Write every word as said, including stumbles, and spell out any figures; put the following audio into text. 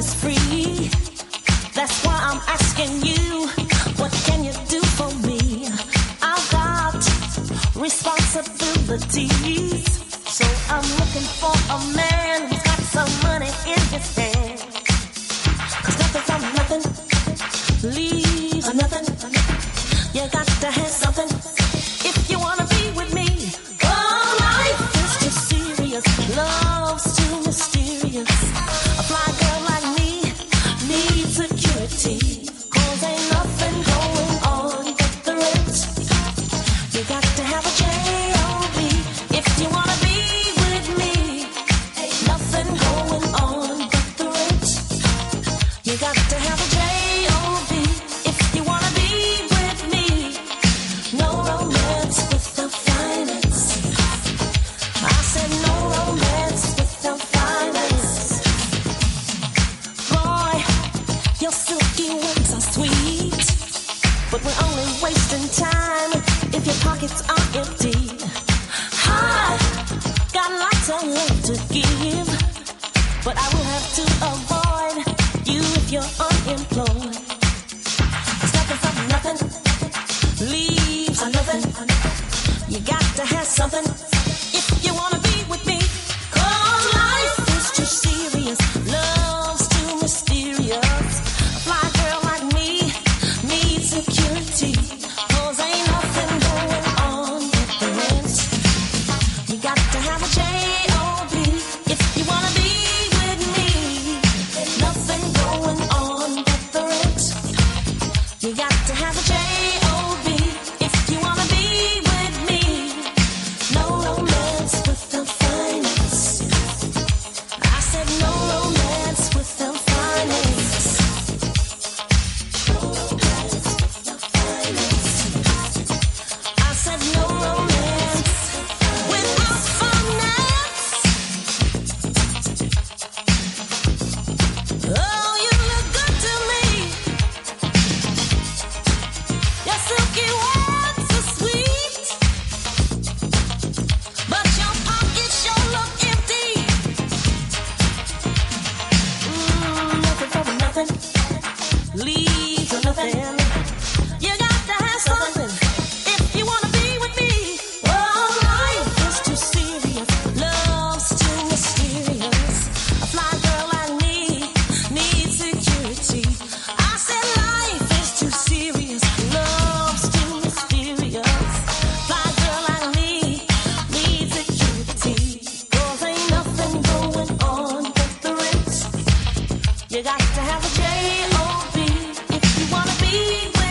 is free. That's why I'm asking you, what can you do for me? I've got responsibilities, so I'm looking for a man who's got some money in his hand. 'Cause nothing from nothing leaves nothing. You got to have something if you wanna be with me. Oh, life is too serious, love's too mysterious. A fly girl like me needs security, 'cause ain't nothing going on but the rent. You got to have a J O B if you wanna be with me. Ain't nothing going on but the rent. You got to have a J O B if you wanna be with me. No romance without finance. I said no romance without finance. Boy, your silky words are sweet, but we're only wasting time if your pockets are empty. I got lots of love to give, but I will have to avoid you if you're unemployed. 'Cause nothing from nothing leaves nothing. You got to have something if you wanna be with me. 'Cause life is too serious, love's too mysterious. A fly girl like me needs security, 'cause ain't nothing going on but the rent. You got to have a J O B if you wanna be with me. Ain't nothing going on but the rent. You got to have a J O B if you wanna be with me. No romance without finance. I said no romance without finance. No romance without finance. I said no romance without finance. Oh, you look good to me. Your silky words are sweet, but your pockets sure look empty. Mm, nothing for nothing leaves nothing. You got to have something if you wanna be with me. Oh, life is too serious, love's too mysterious. A fly girl like me needs security. I said life is too serious, love's too mysterious. Fly girl like me needs security, 'cause ain't nothing going on but the rent. You got to have a J O B if you wanna be with